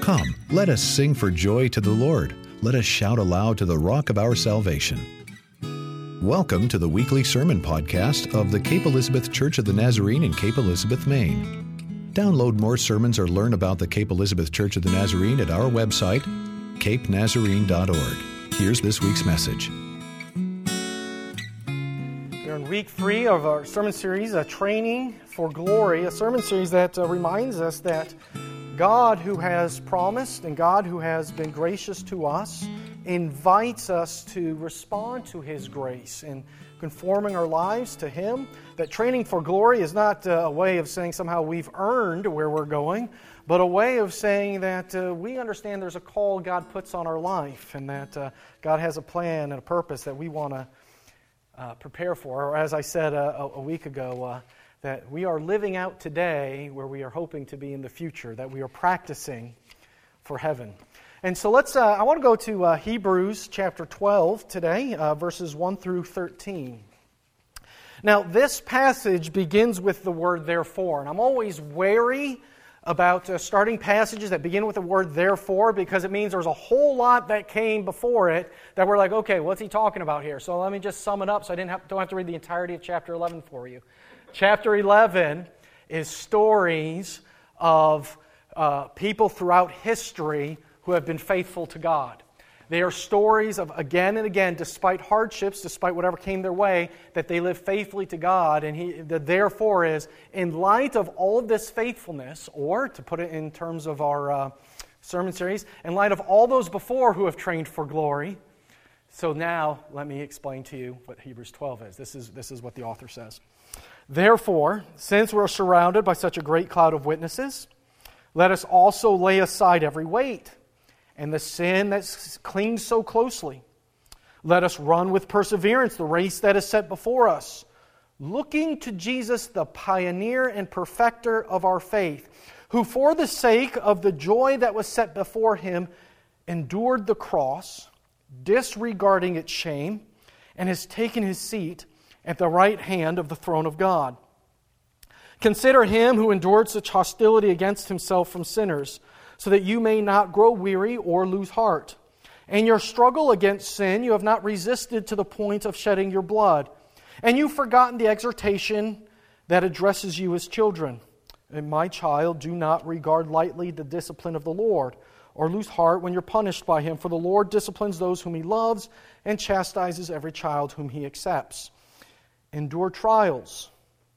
Come, let us sing for joy to the Lord. Let us shout aloud to the rock of our salvation. Welcome to the weekly sermon podcast of the Cape Elizabeth Church of the Nazarene in Cape Elizabeth, Maine. Download more sermons or learn about the Cape Elizabeth Church of the Nazarene at our website, capenazarene.org. Here's this week's message. We're in week 3 of our sermon series, Training for Glory, a sermon series that reminds us that God, who has promised and God, who has been gracious to us, invites us to respond to His grace in conforming our lives to Him. That training for glory is not a way of saying somehow we've earned where we're going, but a way of saying that we understand there's a call God puts on our life and that God has a plan and a purpose that we want to prepare for. Or as I said a week ago, that we are living out today where we are hoping to be in the future, that we are practicing for heaven. And so I want to go to Hebrews chapter 12 today, verses 1 through 13. Now, this passage begins with the word therefore, and I'm always wary about starting passages that begin with the word therefore because it means there's a whole lot that came before it that we're like, okay, what's he talking about here? So let me just sum it up so I don't have to read the entirety of chapter 11 for you. Chapter 11 is stories of people throughout history who have been faithful to God. They are stories of again and again, despite hardships, despite whatever came their way, that they lived faithfully to God. And the therefore is, in light of all of this faithfulness, or to put it in terms of our sermon series, in light of all those before who have trained for glory. So now, let me explain to you what Hebrews 12 is. This is what the author says. Therefore, since we're surrounded by such a great cloud of witnesses, let us also lay aside every weight and the sin that clings so closely. Let us run with perseverance the race that is set before us, looking to Jesus, the pioneer and perfecter of our faith, who for the sake of the joy that was set before Him endured the cross, disregarding its shame, and has taken His seat at the right hand of the throne of God. Consider Him who endured such hostility against Himself from sinners, so that you may not grow weary or lose heart. In your struggle against sin, you have not resisted to the point of shedding your blood. And you've forgotten the exhortation that addresses you as children. And my child, do not regard lightly the discipline of the Lord, or lose heart when you're punished by Him. For the Lord disciplines those whom He loves, and chastises every child whom He accepts. Endure trials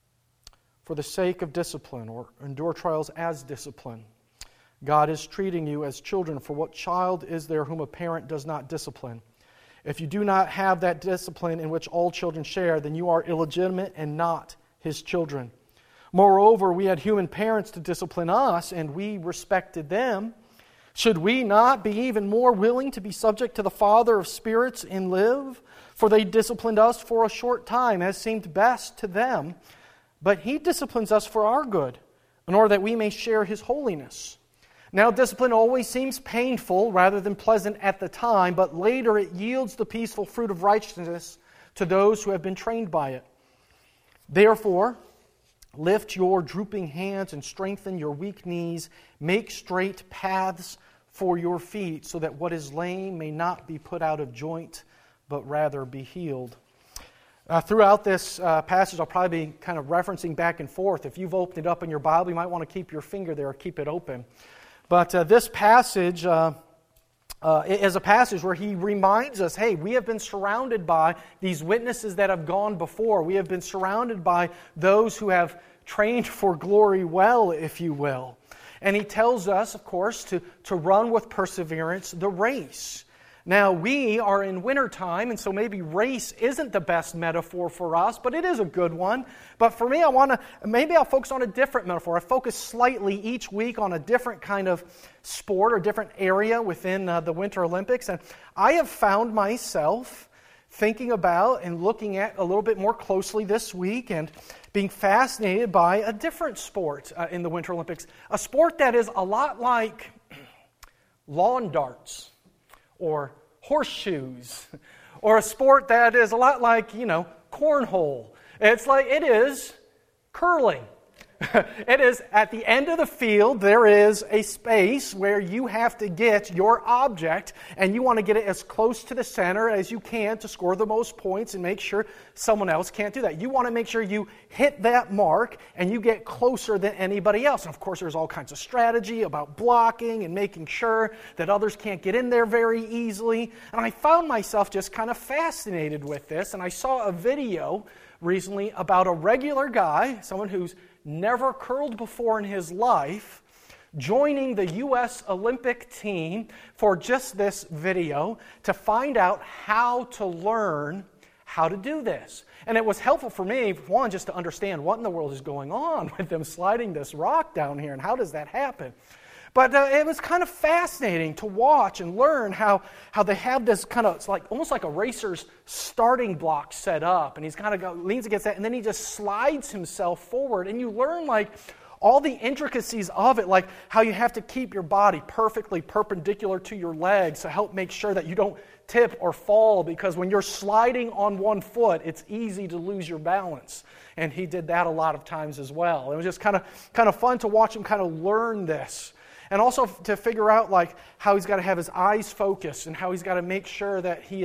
for the sake of discipline, or endure trials as discipline. God is treating you as children, for what child is there whom a parent does not discipline? If you do not have that discipline in which all children share, then you are illegitimate and not His children. Moreover, we had human parents to discipline us, and we respected them. Should we not be even more willing to be subject to the Father of spirits and live? For they disciplined us for a short time, as seemed best to them. But He disciplines us for our good, in order that we may share His holiness. Now, discipline always seems painful rather than pleasant at the time, but later it yields the peaceful fruit of righteousness to those who have been trained by it. Therefore, lift your drooping hands and strengthen your weak knees. Make straight paths for your feet, so that what is lame may not be put out of joint, but rather be healed. Throughout this passage, I'll probably be kind of referencing back and forth. If you've opened it up in your Bible, you might want to keep your finger there or keep it open. But this passage is a passage where he reminds us, hey, we have been surrounded by these witnesses that have gone before. We have been surrounded by those who have trained for glory well, if you will. And he tells us, of course, to run with perseverance the race. Now, we are in wintertime, and so maybe race isn't the best metaphor for us, but it is a good one. But for me, maybe I'll focus on a different metaphor. I focus slightly each week on a different kind of sport or different area within the Winter Olympics. And I have found myself thinking about and looking at a little bit more closely this week and being fascinated by a different sport in the Winter Olympics. A sport that is a lot like lawn darts, or horseshoes, or a sport that is a lot like, cornhole. It is curling. It is at the end of the field, there is a space where you have to get your object, and you want to get it as close to the center as you can to score the most points and make sure someone else can't do that. You want to make sure you hit that mark and you get closer than anybody else. And of course, there's all kinds of strategy about blocking and making sure that others can't get in there very easily. And I found myself just kind of fascinated with this, and I saw a video recently about a regular guy, someone who's never curled before in his life, joining the U.S. Olympic team for just this video to find out how to learn how to do this. And it was helpful for me, one, just to understand what in the world is going on with them sliding this rock down here and how does that happen. But it was kind of fascinating to watch and learn how they have this kind of, it's like almost like a racer's starting block set up, and he's kind of leans against that, and then he just slides himself forward, and you learn like all the intricacies of it, like how you have to keep your body perfectly perpendicular to your legs to help make sure that you don't tip or fall, because when you're sliding on one foot, it's easy to lose your balance. And he did that a lot of times as well. It was just kind of fun to watch him kind of learn this. And also to figure out like how he's got to have his eyes focused and how he's got to make sure that he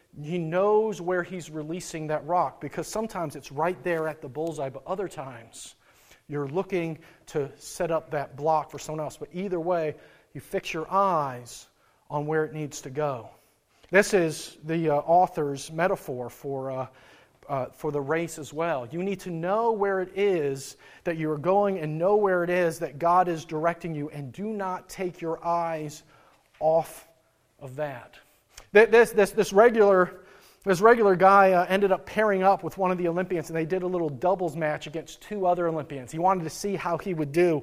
knows where he's releasing that rock, because sometimes it's right there at the bullseye, but other times you're looking to set up that block for someone else. But either way, you fix your eyes on where it needs to go. This is the author's metaphor for the race as well. You need to know where it is that you are going and know where it is that God is directing you, and do not take your eyes off of that. This regular guy ended up pairing up with one of the Olympians, and they did a little doubles match against two other Olympians. He wanted to see how he would do.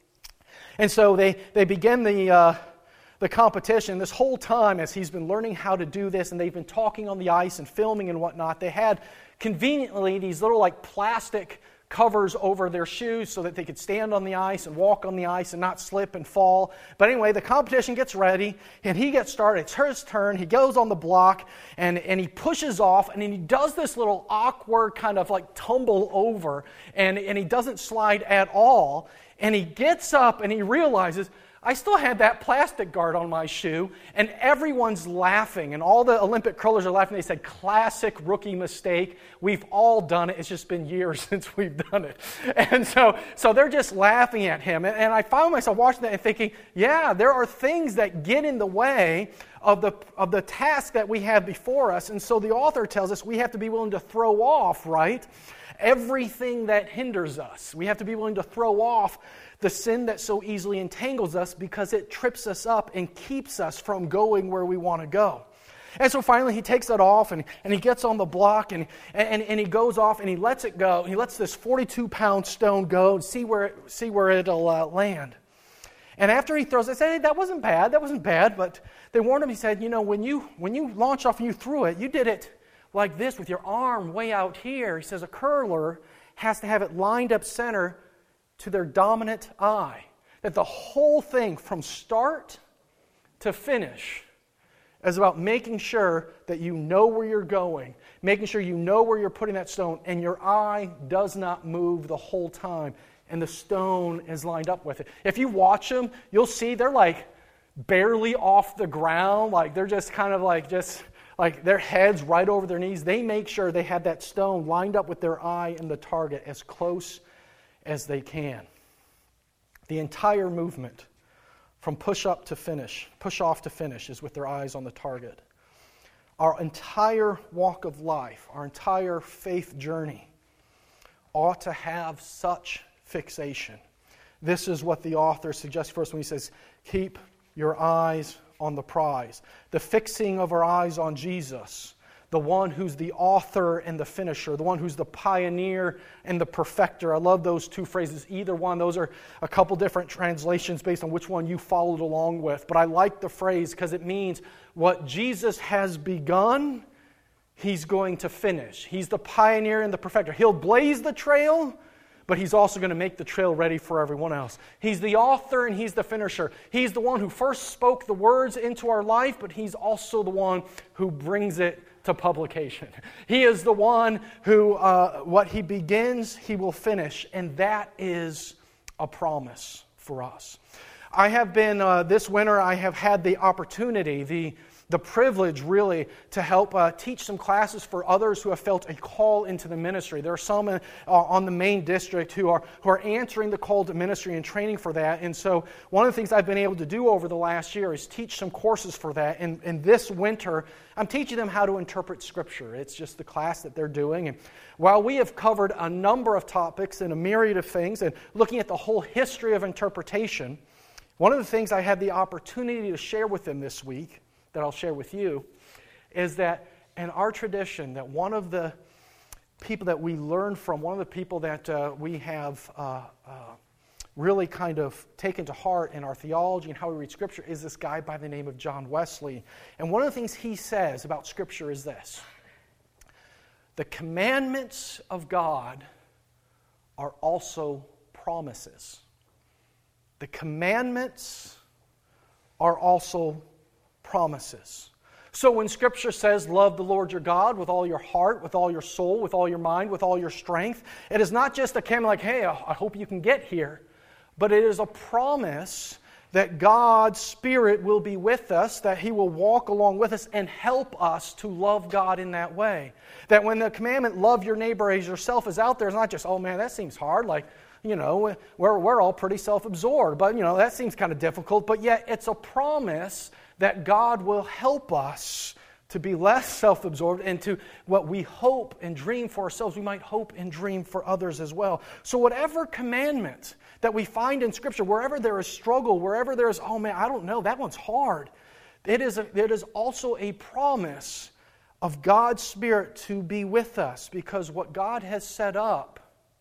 And so they began the competition. This whole time, as he's been learning how to do this, and they've been talking on the ice and filming and whatnot, they had conveniently these little like plastic covers over their shoes so that they could stand on the ice and walk on the ice and not slip and fall. But anyway, the competition gets ready and he gets started. It's his turn. He goes on the block and he pushes off, and then he does this little awkward kind of like tumble over, and he doesn't slide at all. And he gets up and he realizes, I still had that plastic guard on my shoe, and everyone's laughing, and all the Olympic curlers are laughing. They said, classic rookie mistake. We've all done it. It's just been years since we've done it. And so they're just laughing at him. And I found myself watching that and thinking, yeah, there are things that get in the way of the task that we have before us. And so the author tells us we have to be willing to throw off, right, everything that hinders us. We have to be willing to throw off the sin that so easily entangles us, because it trips us up and keeps us from going where we want to go. And so finally he takes it off and he gets on the block and he goes off and he lets it go. He lets this 42-pound stone go and see where it'll land. And after he throws it, I said, hey, that wasn't bad. But they warned him. He said, when you launched off and you threw it, you did it like this with your arm way out here. He says a curler has to have it lined up center to their dominant eye. That the whole thing from start to finish is about making sure that you know where you're going, making sure you know where you're putting that stone, and your eye does not move the whole time, and the stone is lined up with it. If you watch them, you'll see they're like barely off the ground, like they're just kind of like their heads right over their knees. They make sure they have that stone lined up with their eye and the target as close as they can. The entire movement from push off to finish, is with their eyes on the target. Our entire walk of life, our entire faith journey ought to have such fixation. This is what the author suggests for us when he says, keep your eyes on the prize. The fixing of our eyes on Jesus, the one who's the author and the finisher, the one who's the pioneer and the perfecter. I love those two phrases, either one. Those are a couple different translations based on which one you followed along with. But I like the phrase because it means what Jesus has begun, He's going to finish. He's the pioneer and the perfecter. He'll blaze the trail, but He's also going to make the trail ready for everyone else. He's the author and He's the finisher. He's the one who first spoke the words into our life, but He's also the one who brings it to publication. He is the one who, what He begins, He will finish. And that is a promise for us. I have been, this winter, I have had the opportunity, the privilege really to help teach some classes for others who have felt a call into the ministry. There are some on the main district who are answering the call to ministry and training for that. And so one of the things I've been able to do over the last year is teach some courses for that. And this winter, I'm teaching them how to interpret Scripture. It's just the class that they're doing. And while we have covered a number of topics and a myriad of things and looking at the whole history of interpretation, one of the things I had the opportunity to share with them this week that I'll share with you, is that in our tradition, that one of the people that we learn from, one of the people that we have really kind of taken to heart in our theology and how we read Scripture is this guy by the name of John Wesley. And one of the things he says about Scripture is this: the commandments of God are also promises. The commandments are also promises. So when Scripture says, love the Lord your God with all your heart, with all your soul, with all your mind, with all your strength, it is not just a command like, hey, I hope you can get here, but it is a promise that God's Spirit will be with us, that He will walk along with us and help us to love God in that way. That when the commandment, love your neighbor as yourself, is out there, it's not just, oh man, that seems hard, like, you know, we're all pretty self-absorbed, but, you know, that seems kind of difficult, but yet it's a promise that God will help us to be less self-absorbed and to what we hope and dream for ourselves, we might hope and dream for others as well. So whatever commandment that we find in Scripture, wherever there is struggle, wherever there is, oh man, I don't know, that one's hard, it is also a promise of God's Spirit to be with us, because what God has set up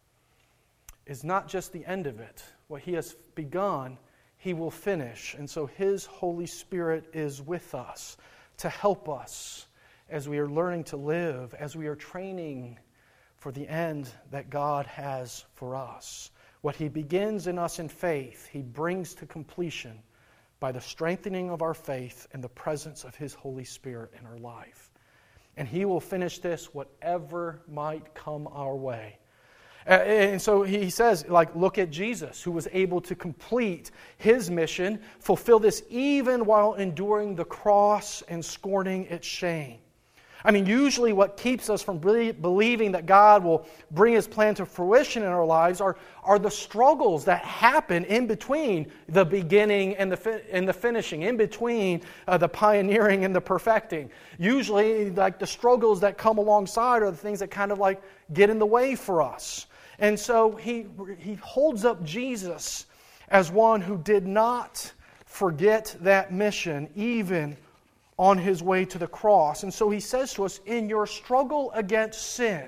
is not just the end of it. What He has begun, He will finish. And so His Holy Spirit is with us to help us as we are learning to live, as we are training for the end that God has for us. What He begins in us in faith, He brings to completion by the strengthening of our faith and the presence of His Holy Spirit in our life. And He will finish this whatever might come our way. And so he says, like, look at Jesus, who was able to complete His mission, fulfill this even while enduring the cross and scorning its shame. I mean, usually what keeps us from believing that God will bring His plan to fruition in our lives are the struggles that happen in between the beginning and the finishing, in between the pioneering and the perfecting. Usually, like, the struggles that come alongside are the things that kind of like get in the way for us. And so he holds up Jesus as one who did not forget that mission, even on His way to the cross. And so He says to us, in your struggle against sin,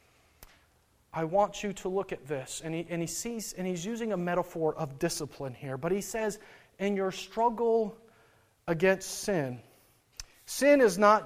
I want you to look at this. And he's using a metaphor of discipline here. But He says, in your struggle against sin, sin is not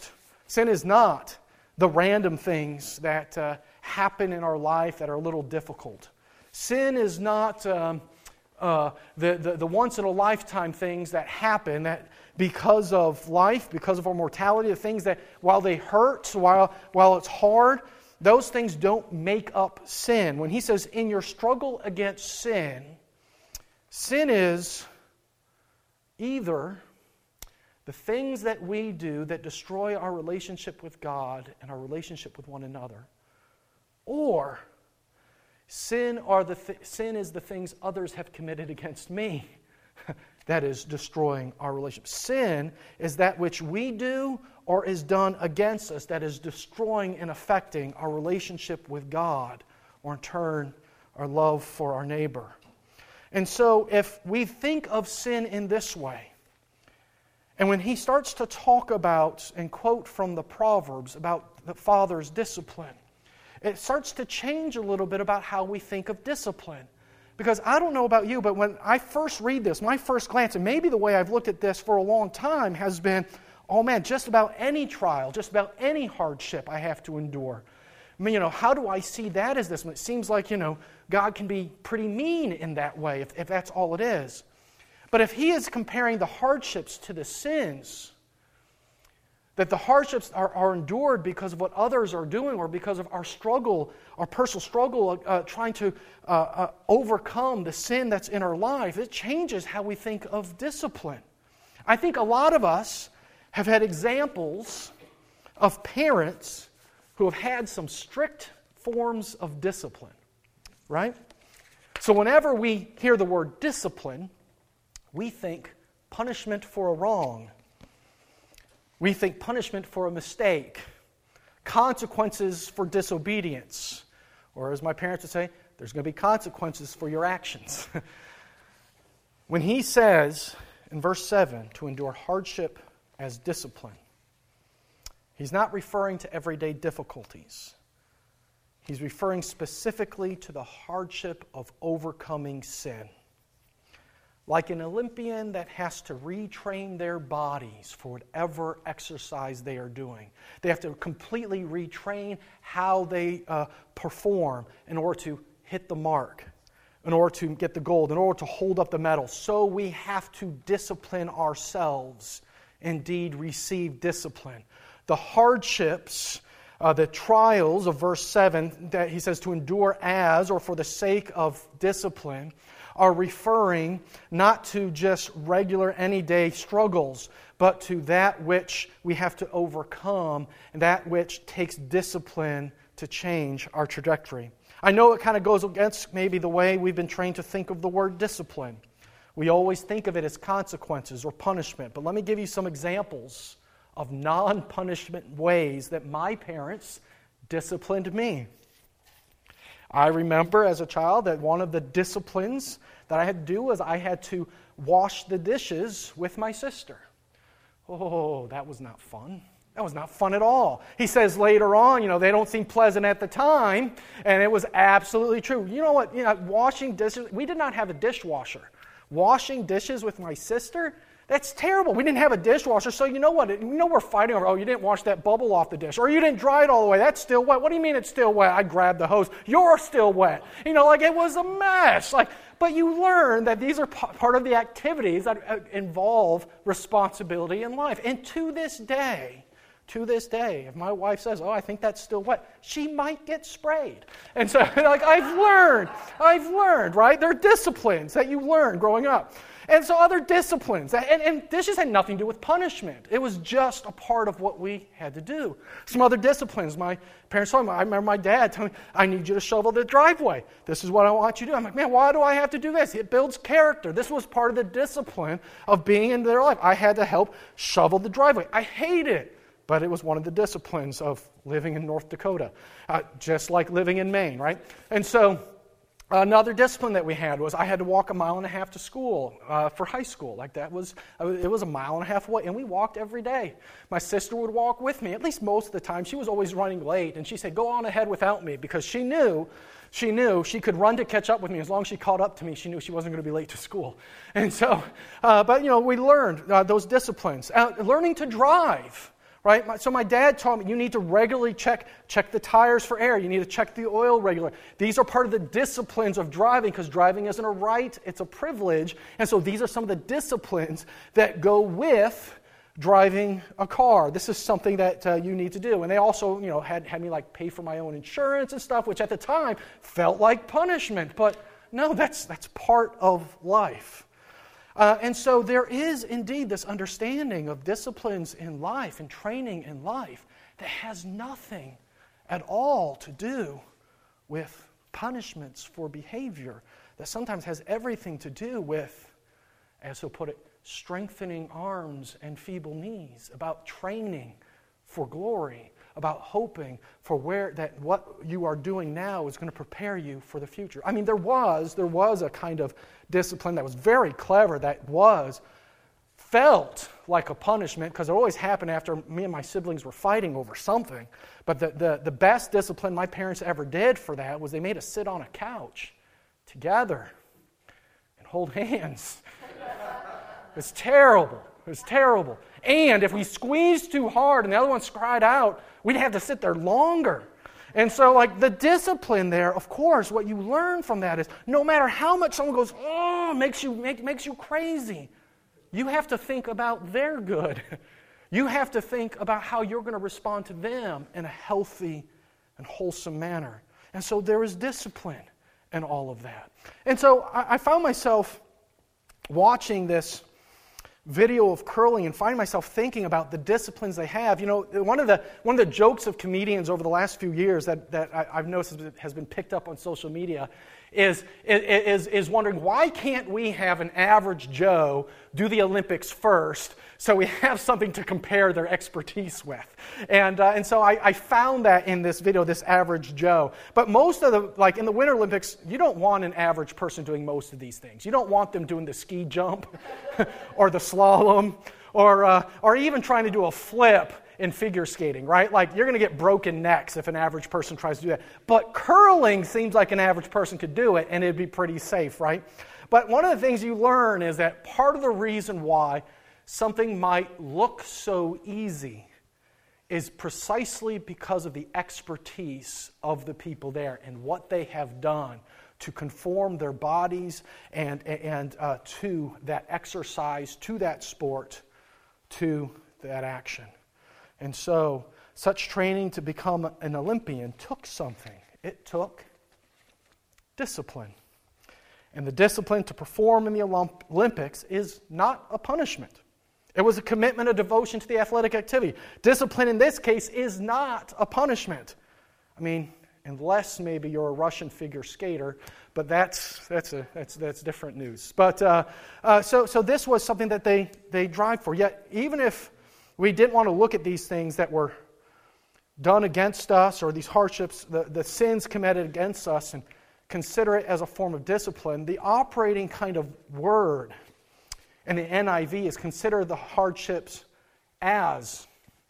the random things that happen in our life that are a little difficult. Sin is not the once-in-a-lifetime things that happen that because of life, because of our mortality, the things that while they hurt, while it's hard, those things don't make up sin. When He says, in your struggle against sin, sin is either the things that we do that destroy our relationship with God and our relationship with one another, or sin is the things others have committed against me that is destroying our relationship. Sin is that which we do or is done against us that is destroying and affecting our relationship with God, or in turn, our love for our neighbor. And so if we think of sin in this way, and when he starts to talk about and quote from the Proverbs about the father's discipline, it starts to change a little bit about how we think of discipline. Because I don't know about you, but when I first read this, my first glance, and maybe the way I've looked at this for a long time, has been, oh man, just about any trial, just about any hardship I have to endure. I mean, how do I see that as this? It seems like, God can be pretty mean in that way, if that's all it is. But if he is comparing the hardships to the sins, That the hardships are endured because of what others are doing or because of our struggle, our personal struggle, trying to overcome the sin that's in our life. It changes how we think of discipline. I think a lot of us have had examples of parents who have had some strict forms of discipline, right? So whenever we hear the word discipline, we think punishment for a wrong. We think punishment for a mistake, consequences for disobedience, or as my parents would say, there's going to be consequences for your actions. When he says in verse 7 to endure hardship as discipline, he's not referring to everyday difficulties. He's referring specifically to the hardship of overcoming sin. Like an Olympian that has to retrain their bodies for whatever exercise they are doing. They have to completely retrain how they perform in order to hit the mark, in order to get the gold, in order to hold up the medal. So we have to discipline ourselves, indeed receive discipline. The hardships, the trials of verse 7, that he says to endure as or for the sake of discipline, are referring not to just regular any-day struggles, but to that which we have to overcome and that which takes discipline to change our trajectory. I know it kind of goes against maybe the way we've been trained to think of the word discipline. We always think of it as consequences or punishment, but let me give you some examples of non-punishment ways that my parents disciplined me. I remember as a child that one of the disciplines that I had to do was I had to wash the dishes with my sister. Oh, that was not fun. That was not fun at all. He says later on, they don't seem pleasant at the time, and it was absolutely true. You know what? Washing dishes, we did not have a dishwasher. Washing dishes with my sister, that's terrible. We didn't have a dishwasher, so you know what? We're fighting over, you didn't wash that bubble off the dish, or you didn't dry it all the way. That's still wet. What do you mean it's still wet? I grabbed the hose. You're still wet. It was a mess. But you learn that these are part of the activities that involve responsibility in life. And to this day, if my wife says, I think that's still wet, she might get sprayed. And so, I've learned, right? There are disciplines that you learn growing up. And so other disciplines, and this just had nothing to do with punishment. It was just a part of what we had to do. Some other disciplines, my parents told me, I remember my dad telling me, I need you to shovel the driveway. This is what I want you to do. I'm like, man, why do I have to do this? It builds character. This was part of the discipline of being in their life. I had to help shovel the driveway. I hate it, but it was one of the disciplines of living in North Dakota, just like living in Maine, right? And so another discipline that we had was I had to walk 1.5 miles to school for high school. it was 1.5 miles away, and we walked every day. My sister would walk with me, at least most of the time. She was always running late, and she said, go on ahead without me, because she knew she could run to catch up with me. As long as she caught up to me, she knew she wasn't going to be late to school. And so, we learned those disciplines. Learning to drive. Right? So my dad told me, you need to regularly check the tires for air. You need to check the oil regularly. These are part of the disciplines of driving, because driving isn't a right, it's a privilege. And so these are some of the disciplines that go with driving a car. This is something that you need to do. And they also, had me pay for my own insurance and stuff, which at the time felt like punishment. But no, that's part of life. And so there is indeed this understanding of disciplines in life and training in life that has nothing at all to do with punishments for behavior, that sometimes has everything to do with, as he'll put it, strengthening arms and feeble knees, about training for glory, about hoping for what you are doing now is going to prepare you for the future. I mean, there was a kind of discipline that was very clever, that felt like a punishment, because it always happened after me and my siblings were fighting over something. But the best discipline my parents ever did for that was they made us sit on a couch together and hold hands. It was terrible. It was terrible. And if we squeezed too hard and the other one cried out, we'd have to sit there longer. And so, the discipline there, of course, what you learn from that is no matter how much someone goes, makes you crazy, you have to think about their good. You have to think about how you're going to respond to them in a healthy and wholesome manner. And so there is discipline in all of that. And so I found myself watching this video of curling and find myself thinking about the disciplines they have. You know, one of the jokes of comedians over the last few years that I've noticed has been picked up on social media is wondering, why can't we have an average Joe do the Olympics first so we have something to compare their expertise with? And so I found that in this video, this average Joe. But most of like in the Winter Olympics, you don't want an average person doing most of these things. You don't want them doing the ski jump or the slalom or even trying to do a flip in figure skating, right? Like, you're going to get broken necks if an average person tries to do that. But curling seems like an average person could do it, and it'd be pretty safe, right? But one of the things you learn is that part of the reason why something might look so easy is precisely because of the expertise of the people there and what they have done to conform their bodies and to that exercise, to that sport, to that action. And so, such training to become an Olympian took something. It took discipline. And the discipline to perform in the Olympics is not a punishment. It was a commitment, a devotion to the athletic activity. Discipline in this case is not a punishment. I mean, unless maybe you're a Russian figure skater, but that's different news. But so this was something that they drive for. Yet, even if we didn't want to look at these things that were done against us, or these hardships, the sins committed against us, and consider it as a form of discipline, the operating kind of word in the NIV is consider the hardships as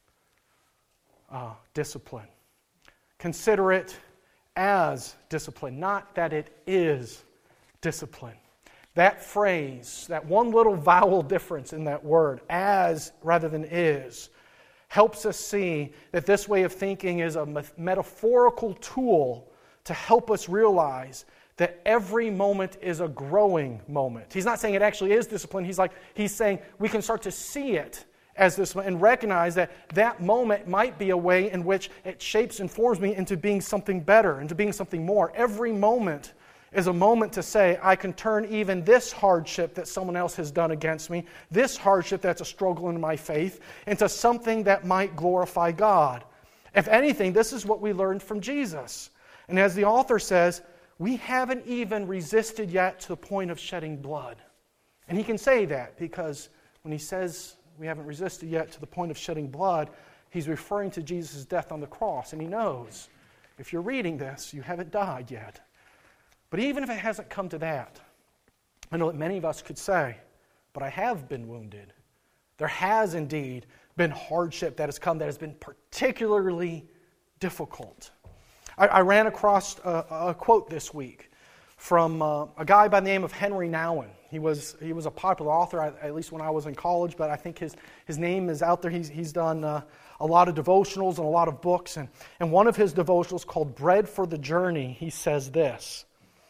discipline. Consider it as discipline, not that it is discipline. That phrase, that one little vowel difference in that word, as rather than is, helps us see that this way of thinking is a metaphorical tool to help us realize that every moment is a growing moment. He's not saying it actually is discipline. He's saying we can start to see it as this and recognize that that moment might be a way in which it shapes and forms me into being something better, into being something more. Every moment is a moment to say, I can turn even this hardship that someone else has done against me, this hardship that's a struggle in my faith, into something that might glorify God. If anything, this is what we learned from Jesus. And as the author says, we haven't even resisted yet to the point of shedding blood. And he can say that because when he says we haven't resisted yet to the point of shedding blood, he's referring to Jesus' death on the cross. And he knows, if you're reading this, you haven't died yet. But even if it hasn't come to that, I know that many of us could say, but I have been wounded. There has indeed been hardship that has come that has been particularly difficult. I ran across a quote this week from a guy by the name of Henry Nouwen. He was a popular author, at least when I was in college, but I think his name is out there. He's done a lot of devotionals and a lot of books. And one of his devotionals called Bread for the Journey, he says this: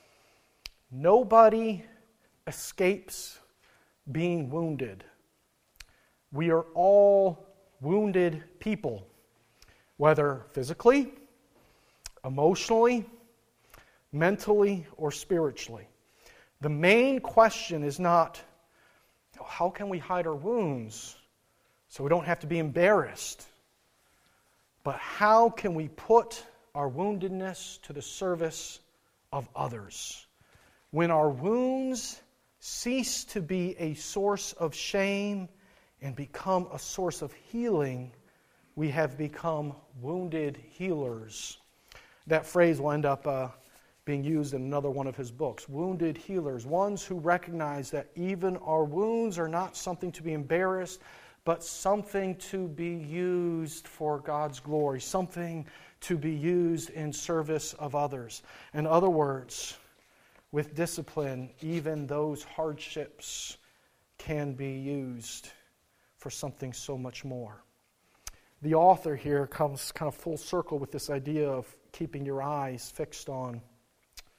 nobody escapes being wounded. We are all wounded people, whether physically, emotionally, mentally, or spiritually. The main question is not, how can we hide our wounds so we don't have to be embarrassed? But how can we put our woundedness to the service of others? When our wounds cease to be a source of shame and become a source of healing, we have become wounded healers. That phrase will end up being used in another one of his books. Wounded healers, ones who recognize that even our wounds are not something to be embarrassed, but something to be used for God's glory, something to be used in service of others. In other words, with discipline, even those hardships can be used for something so much more. The author here comes kind of full circle with this idea of keeping your eyes fixed on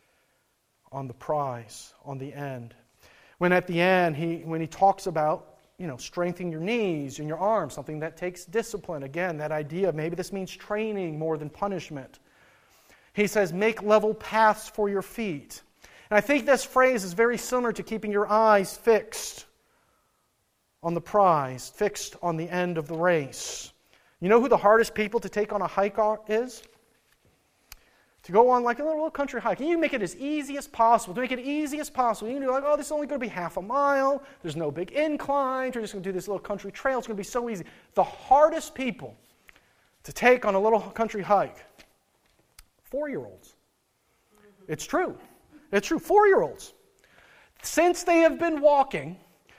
the prize, on the end. When at the end, when he talks about strengthening your knees and your arms, something that takes discipline. Again, that idea, maybe this means training more than punishment. He says, make level paths for your feet. And I think this phrase is very similar to keeping your eyes fixed on the prize, fixed on the end of the race. You know who the hardest people to take on a hike is? To go on like a little country hike. And you make it as easy as possible. To make it easy as possible. You can do like, this is only going to be half a mile. There's no big incline. We're just going to do this little country trail. It's going to be so easy. The hardest people to take on a little country hike, 4-year-olds. It's true. It's true. 4-year-olds. Since they have been walking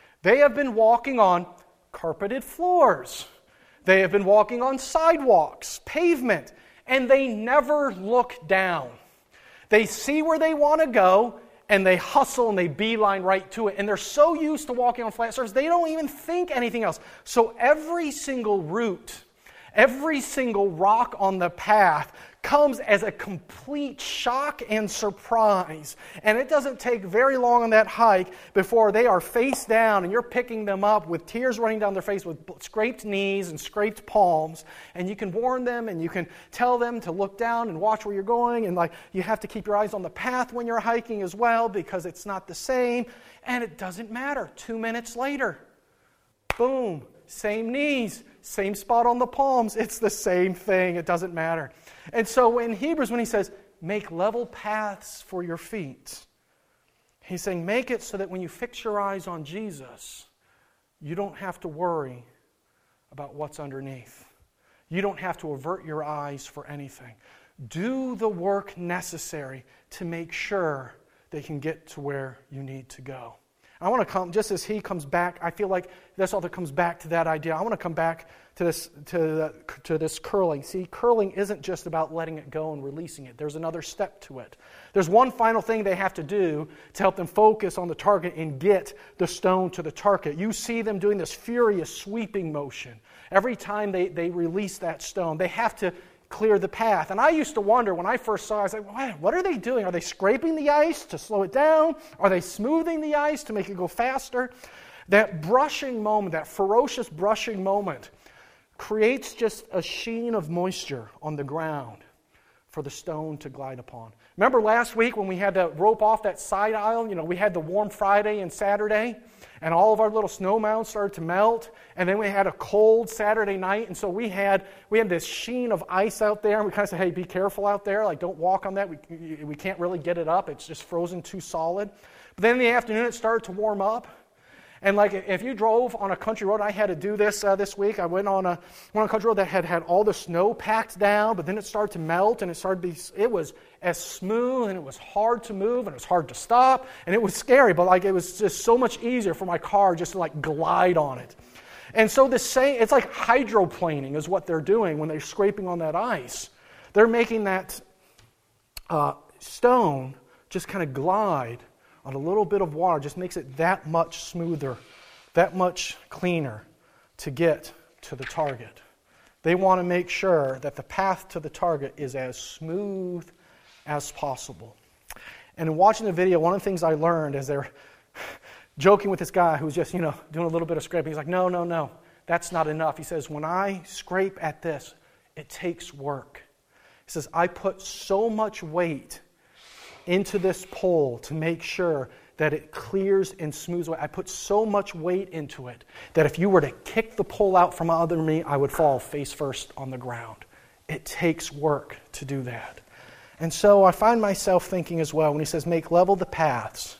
on carpeted floors. They have been walking on sidewalks, pavement, and they never look down. They see where they want to go, and they hustle and they beeline right to it. And they're so used to walking on flat surfaces, they don't even think anything else. So every single route, every single rock on the path comes as a complete shock and surprise. And it doesn't take very long on that hike before they are face down and you're picking them up with tears running down their face, with scraped knees and scraped palms. And you can warn them and you can tell them to look down and watch where you're going. And you have to keep your eyes on the path when you're hiking as well, because it's not the same. And it doesn't matter. 2 minutes later, boom, same knees, same spot on the palms. It's the same thing. It doesn't matter. And so in Hebrews, when he says, make level paths for your feet, he's saying make it so that when you fix your eyes on Jesus, you don't have to worry about what's underneath. You don't have to avert your eyes for anything. Do the work necessary to make sure they can get to where you need to go. I want to come, just as he comes back, I feel like this author comes back to that idea. I want to come back to this curling. See, curling isn't just about letting it go and releasing it. There's another step to it. There's one final thing they have to do to help them focus on the target and get the stone to the target. You see them doing this furious sweeping motion. Every time they release that stone, they have to clear the path. And I used to wonder when I first saw it, I was like, what are they doing? Are they scraping the ice to slow it down? Are they smoothing the ice to make it go faster? That brushing moment, that ferocious brushing moment, creates just a sheen of moisture on the ground for the stone to glide upon. Remember last week when we had to rope off that side aisle? We had the warm Friday and Saturday, and all of our little snow mounds started to melt, and then we had a cold Saturday night, and so we had this sheen of ice out there, and we kind of said, hey, be careful out there, don't walk on that, we can't really get it up, it's just frozen too solid. But then in the afternoon it started to warm up, and if you drove on a country road, I had to do this this week. I went on a country road that had all the snow packed down, but then it started to melt, and it was as smooth, and it was hard to move, and it was hard to stop, and it was scary, but it was just so much easier for my car just to glide on it. And so it's like hydroplaning is what they're doing when they're scraping on that ice. They're making that stone just kind of glide on a little bit of water, just makes it that much smoother, that much cleaner to get to the target. They want to make sure that the path to the target is as smooth as possible. And in watching the video, one of the things I learned as they're joking with this guy who's just, doing a little bit of scraping, he's like, no, that's not enough. He says, when I scrape at this, it takes work. He says, I put so much weight into this pole to make sure that it clears and smooths away. I put so much weight into it that if you were to kick the pole out from under me, I would fall face first on the ground. It takes work to do that. And so I find myself thinking as well, when he says, make level the paths,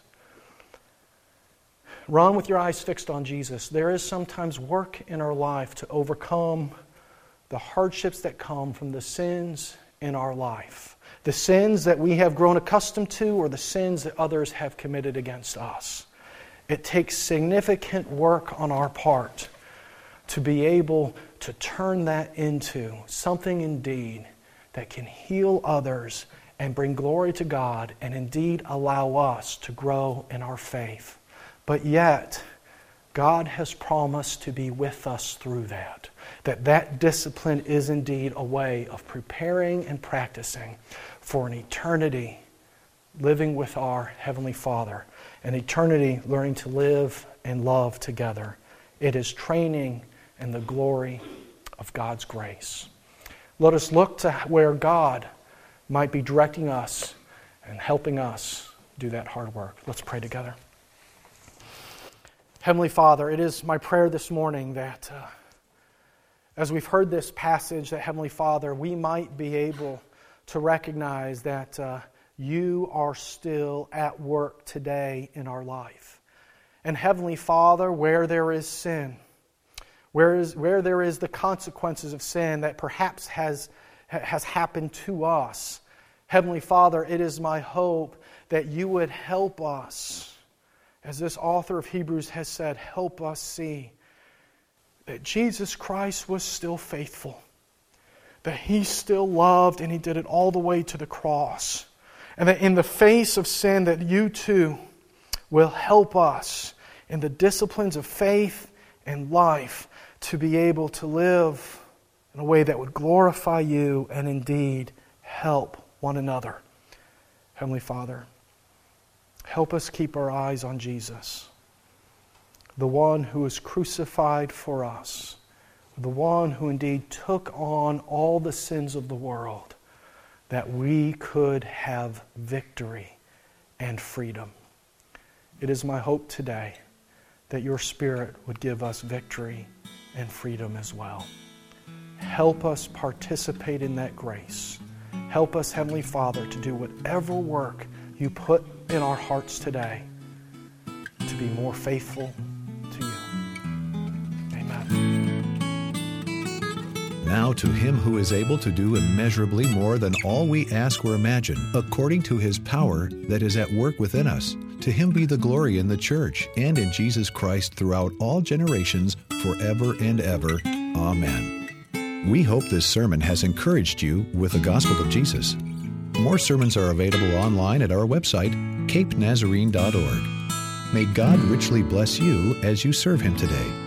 run with your eyes fixed on Jesus. There is sometimes work in our life to overcome the hardships that come from the sins in our life. The sins that we have grown accustomed to, or the sins that others have committed against us. It takes significant work on our part to be able to turn that into something indeed that can heal others and bring glory to God, and indeed allow us to grow in our faith. But yet, God has promised to be with us through that. That discipline is indeed a way of preparing and practicing for an eternity living with our Heavenly Father, an eternity learning to live and love together It is training in the glory of God's grace. Let us look to where God might be directing us and helping us do that hard work. Let's pray together. Heavenly Father, it is my prayer this morning that as we've heard this passage, that Heavenly Father, we might be able to recognize that You are still at work today in our life. And Heavenly Father, where there is sin, where there is the consequences of sin that perhaps has happened to us, Heavenly Father, it is my hope that You would help us, as this author of Hebrews has said, help us see that Jesus Christ was still faithful, that He still loved and He did it all the way to the cross, and that in the face of sin that You too will help us in the disciplines of faith and life to be able to live in a way that would glorify You and indeed help one another. Heavenly Father, help us keep our eyes on Jesus, the one who was crucified for us, the one who indeed took on all the sins of the world, that we could have victory and freedom. It is my hope today that Your Spirit would give us victory and freedom as well. Help us participate in that grace. Help us, Heavenly Father, to do whatever work You put in our hearts today to be more faithful to You. Amen. Now to Him who is able to do immeasurably more than all we ask or imagine, according to His power that is at work within us, to Him be the glory in the church and in Jesus Christ throughout all generations, forever and ever. Amen. We hope this sermon has encouraged you with the gospel of Jesus. More sermons are available online at our website, capenazarene.org. May God richly bless you as you serve Him today.